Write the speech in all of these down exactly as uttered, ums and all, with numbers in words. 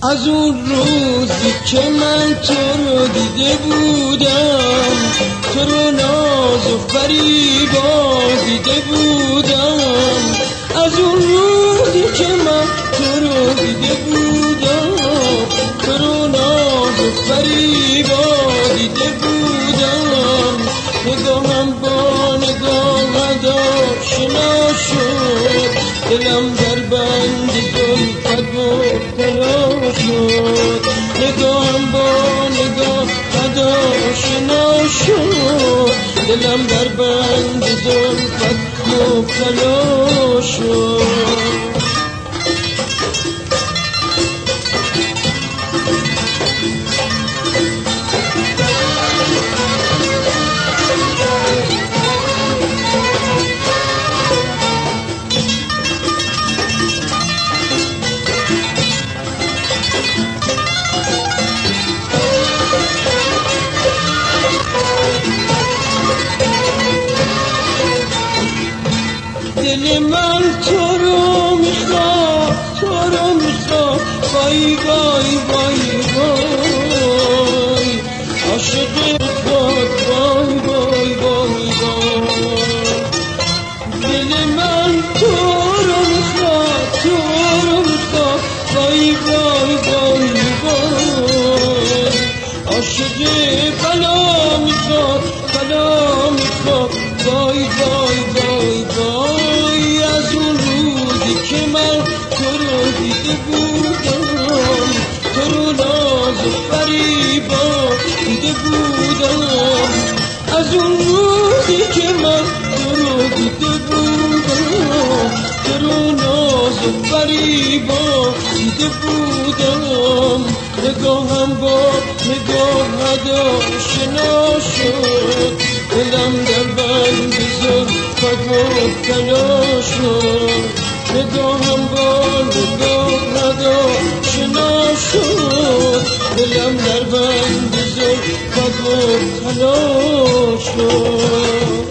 از اون روزی که من تو رو دیده بودم، تو رو ناز و فریبا دیده بودم. از اون روزی که من تو رو دیده بودم، تو رو ناز و فریبا دیده بودم. نگاهم با نگاهت آشنا شد، دلم در بند زلفت مبتلا شد. نگاهم با نگاهت آشنا شد، دلم در بند زلفت مبتلا شد. دل من تو رو میخواد، تو رو میخواد، وای وای وای وای عاشق خود، وای وای وای وای. دل من تو رو میخواد، تو رو میخواد، وای وای وای وای عاشق بلا میخواد، بلا میخواد، وای وای وای وای. از اون روزی که من تو رو دیده بودم، تو رو ناز و فریبا دیده بودم. از اون روزی که من تو رو دیده بودم، تو رو ناز و فریبا دیده بودم. نگاهم با نگاهت آشنا شد، دلم در بند زلفت مبتلا شد. نگاهم با نگاهت آشنا شد، دلم در بند زلفت مبتلا شد.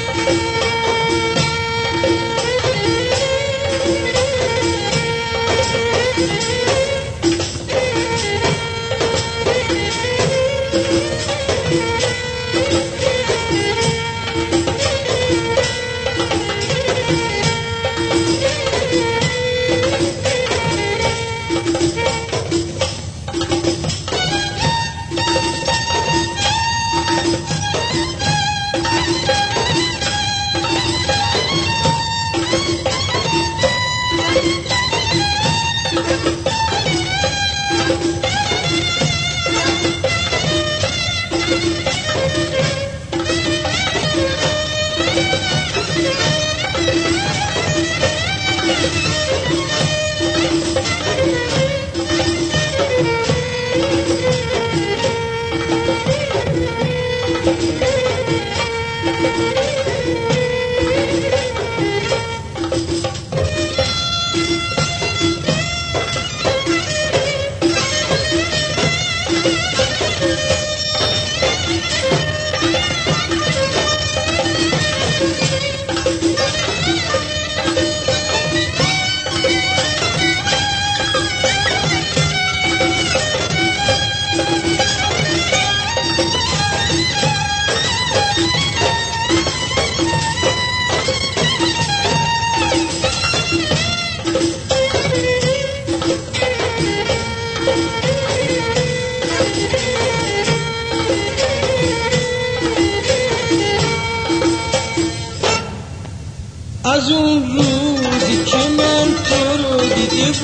از اون روزی که من تو رو دیده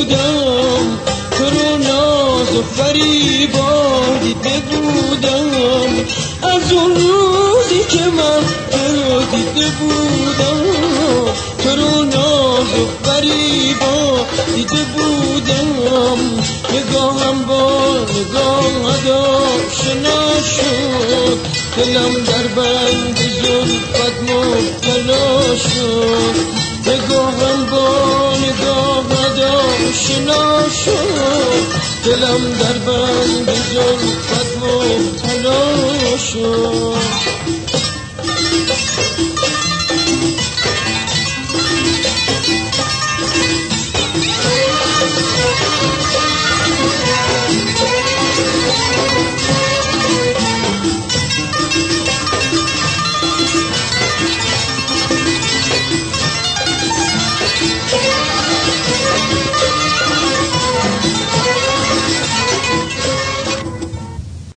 بودم، تو رو ناز و فریبا دیده بودم. از اون روزی که من تو رو دیده بودم، تو رو ناز و فریبا دیده بودم. نگاهم با نگاهت آشنا شد، دلم در بند زلفت مبتلا شد. نگاهم با نگاهت آشنا شد، دلم در بند زلفت مبتلا شد.